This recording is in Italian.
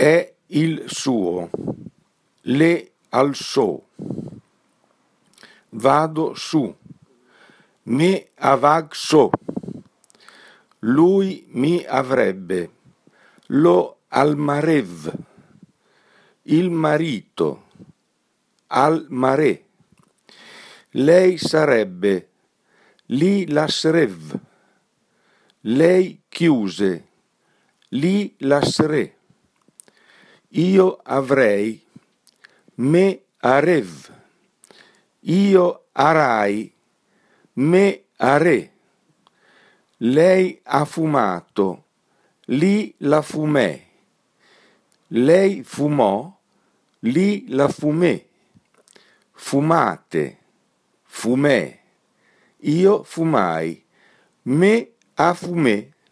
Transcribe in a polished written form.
è il suo, le alzò. Vado su, me avagso. Lui mi avrebbe, lo almarev. Il marito, al mare. Lei sarebbe, li lasrev. Lei chiuse, li lasre. Io avrei, me arev. Io arai, me are. Lei ha fumato, li la fumè. Lei fumò, li la fumè. Fumate, fumè. Io fumai, me a fumè.